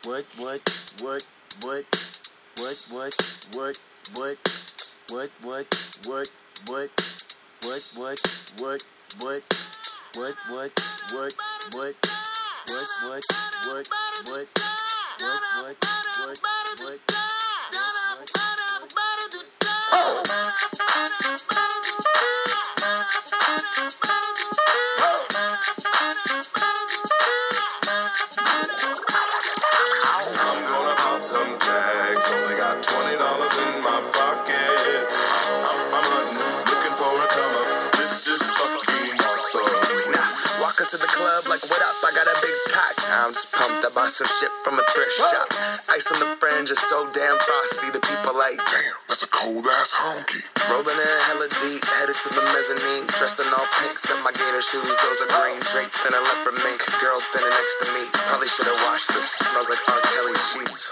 what, I'm gonna pop some tags, only got $20 in my pocket. I'm hunting, looking for a come up. This is fucking awesome. Now, walk into the club like, what up? I got a big pack. I'm just pumped. I bought some shit from a thrift shop. Ice on the fringe is so damn frosty. The people like, Damn, that's a cold ass honky. rolling in hella deep, headed to the mezzanine. Dressed in all pink, set my gator shoes. Those are green, draped in a leopard mink. Girl standing next to me. Probably should have washed this. Smells like R. Kelly sheets.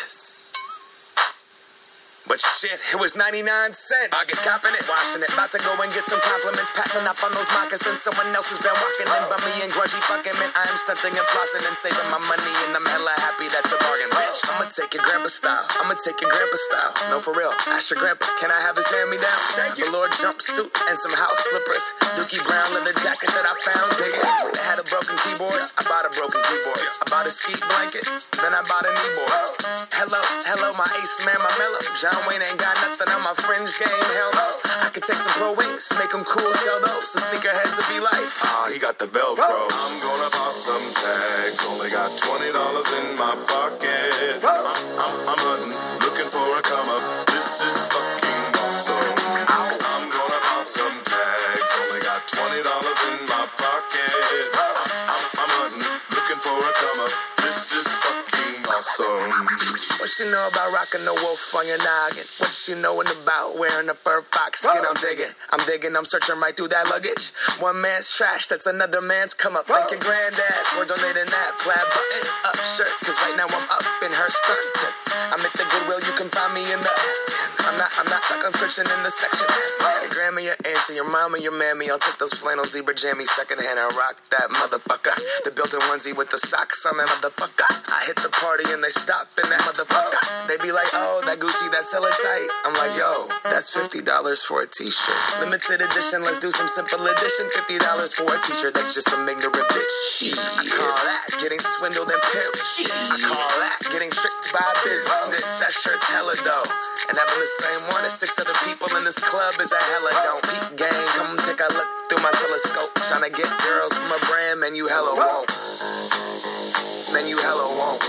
But shit, it was 99 cents. I get copping it, washing it. About to go and get some compliments. Passing up on those moccasins. Someone else has been walking in. Bummy and grudgy fucking man. I am stunting and flossing and saving my money. And I'm hella happy that's a bargain, bitch. I'ma take your grandpa style. I'ma take your grandpa style. No, for real. Ask your grandpa, can I have his hand-me-down? Velour jumpsuit and some house slippers. Dookie brown leather jacket that I found. Dig it. They had a broken keyboard. I bought a broken keyboard. I bought a ski blanket. Then I bought a kneeboard. Hello, my ace man, my mellow. John Wayne ain't got nothing on my fringe game, hell no. I could take some pro wings, make them cool, sell those. The sneakerheads will be like, he got the Velcro. I'm gonna pop some tags, only got $20 in my pocket. I'm hunting, looking for a come up. This is fucking awesome. I'm gonna pop some tags, only got $20 in my pocket. I'm hunting, looking for a come up. This is fucking awesome. What she know about rocking the wolf on your noggin? What she knowin' about wearing a fur fox skin? I'm digging, I'm searching right through that luggage. One man's trash, that's another man's come up. Thank your granddad for donating that plaid button up shirt. Cause right now I'm up in her skirt. I'm at the Goodwill, you can find me in the I'm not stuck on searching in the section. Your grandma, your auntie, your mama, your mammy. I'll take those flannel zebra jammies secondhand and rock that motherfucker. The built-in onesie with the socks on that motherfucker. I hit the party and they stop in that motherfucker. They be like, oh, that Gucci, that's hella tight. I'm like, yo, that's $50 for a t-shirt. Limited edition, let's do some simple edition. $50 for a t-shirt, that's just some ignorant bitch. Shit. I call that getting swindled and pimped. I call that getting tricked by business. That shirt's hella dope. And having the same one as 6 other people in this club is a hella don't. Peak game, come take a look through my telescope. Tryna get girls from a brand, man, you hella won't. Man, you hella won't.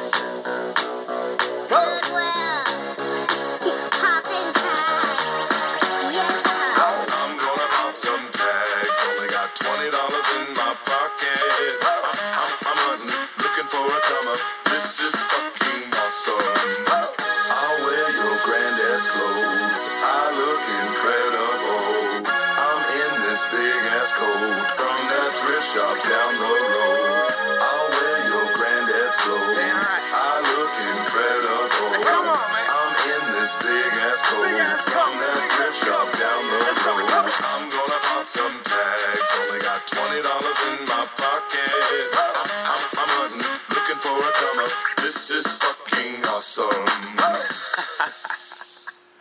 I'm gonna pop some tags, only got $20 in my pocket. I'm hunting, looking for a come up. This is fucking awesome. I'll wear your granddad's clothes, I look incredible. I'm in this big ass coat from that thrift shop down the road. I'll wear your granddad's clothes, I look incredible. Come on, man. I'm in this big ass coat.